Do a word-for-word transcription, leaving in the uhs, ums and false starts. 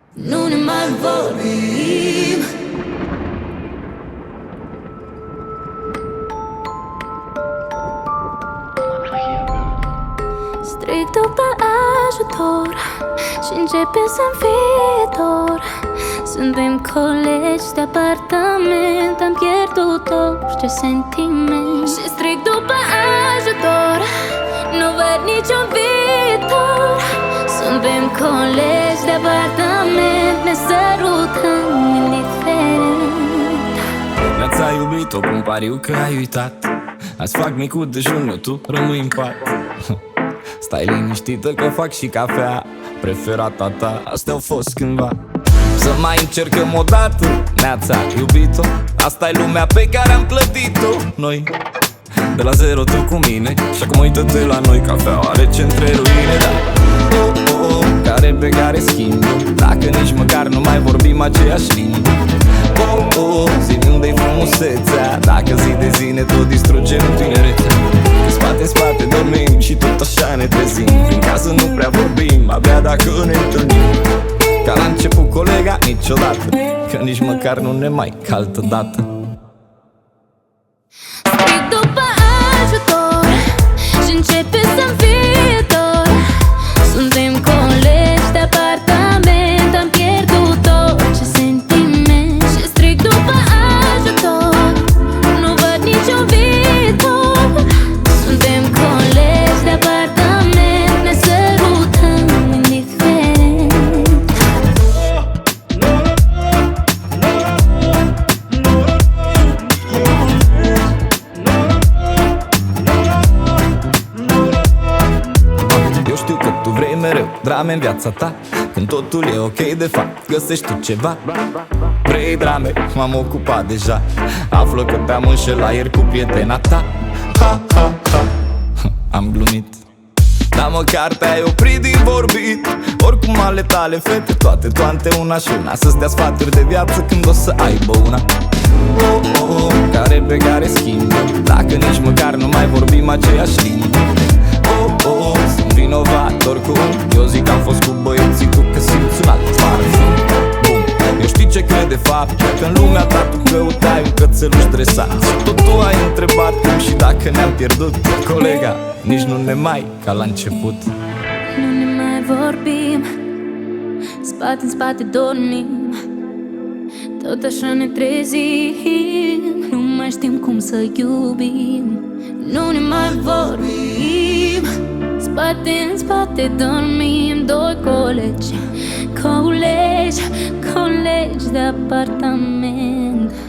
Nu ne mai vorbim. Strig după ajutor și începe să-mi fie dor. Suntem colegi de apartament, am pierdut orice sentiment. Și strig după ajutor, nu văd niciun viitor. Suntem colegi de apartament, ne sărutăm indiferent. N-ați iubit-o cu un pariu că ai uitat. Azi fac micul dejun, eu tu rămâi în pat. Stai liniștită că fac și cafea. Preferata ta, astea au fost cândva. Să mai încercăm o dată. Ne-ați iubit-o, asta e lumea pe care am clădit-o noi. De la zero tu cu mine și acum uită-te la noi. Cafeaua rece între ruine, da. Oh, oh, oh, care pe care schimbă. Dacă nici măcar nu mai vorbim aceeași limbă. Oh, oh, zi-mi unde-i frumusețea. Dacă zi de zi ne tot distrugem tinerețea. În spate, în spate dormim și tot așa ne trezim. Prin casă nu prea vorbim, abia dacă ne întâlnim. Ca la început colega, niciodată. Că nici măcar nu ne mai ca altă dată. Strig după ajutor și începe să-mi fie dor. Suntem colegi de apartament, am pierdut orice sentiment. Și strig după ajutor, nu văd niciun viitor. Suntem colegi de apartament, ne sărutăm indiferent. Eu știu că tu vrei mereu drame în viața ta. Când totul e ok, de fapt găsești tu ceva. Vrei drame, m-am ocupat deja. Află că te-am înșelat ieri cu prietena ta. Ha, ha, ha, am glumit. Dar măcar te-ai oprit din vorbit. Oricum ale tale fete, toate toate una și una. Să-ți dea sfaturi de viață când o să aibă una. Oh, oh, oh, care pe care schimbă. Dacă nici măcar nu mai vorbim aceeași limbă. Oh, oh, oh, sunt vinovat oricum. Eu zic că am fost cu băieții, tu că simți un alt parfum. Bum, eu știi ce cred de fapt, că în lumea ta tu căutai un cățeluș stresat. Și tot tu ai întrebat cum și dacă ne-am pierdut. Colega, nici nu ne mai ca la început. Nu ne mai vorbim, spate în spate dormim. Tot așa ne trezim, nu mai știm cum să iubim. Nu ne mai vorbim, spate în spate dormim. Doi colegi, colegi, colegi de apartament.